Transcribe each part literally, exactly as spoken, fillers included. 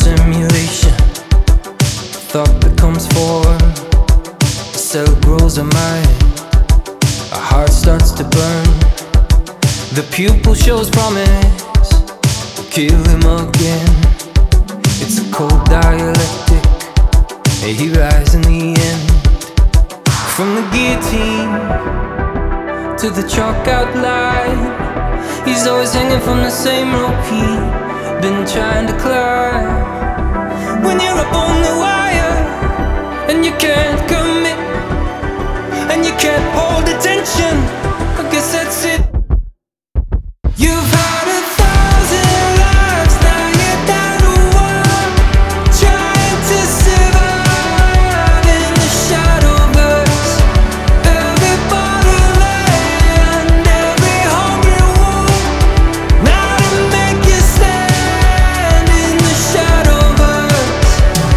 simulation. Thought becomes form, a cell grows a mind, a heart starts to burn. The pupil shows promise, kill him again. It's a cold dialectic, he rises in the end. From the guillotine to the chalk outline, he's always hanging from the same rope he's been trying to climb. When you're up on the wire and you can't commit and you can't hold attention, I guess that's it. You've had a thousand lives, now you're down to one, trying to survive in the shadowverse. Every bottle and every hungry wound, now to make you stand in the shadowverse.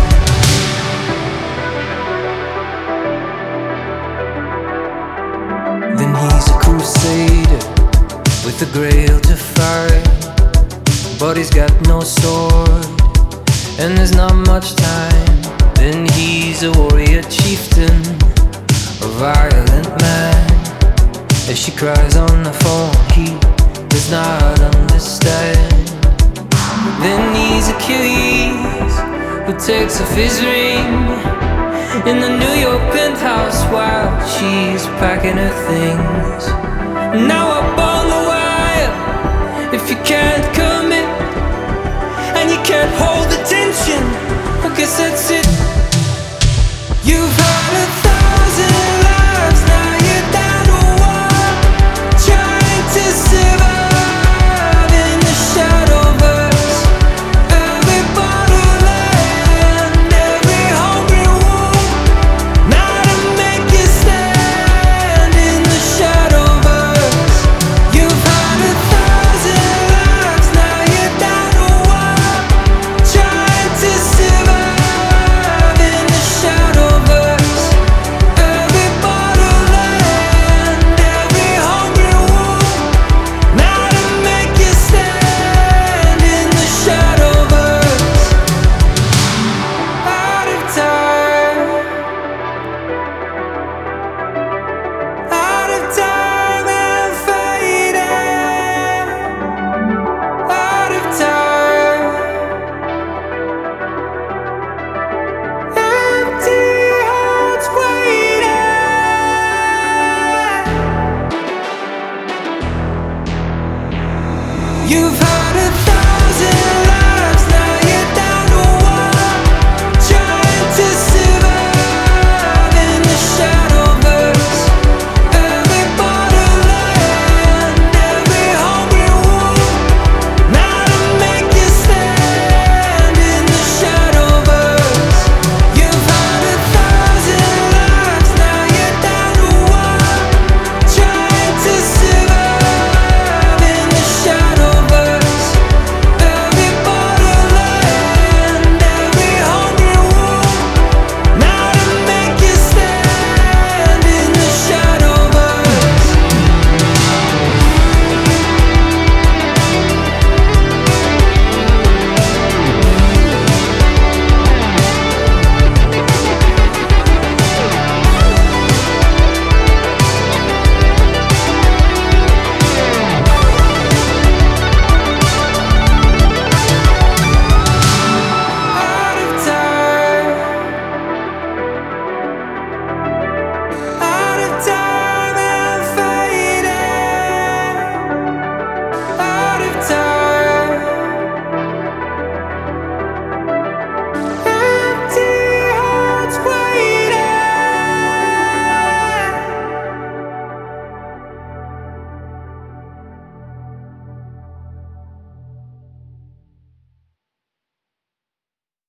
Then he's a crusader with a grail to fight, but he's got no sword and there's not much time. Then he's a warrior chieftain, a violent man. As she cries on the phone, he does not understand. Then he's Achilles, who takes off his ring in the New York penthouse while she's packing her things. Now up on the wire, if you can't commit and you can't hold attention, I guess that's it.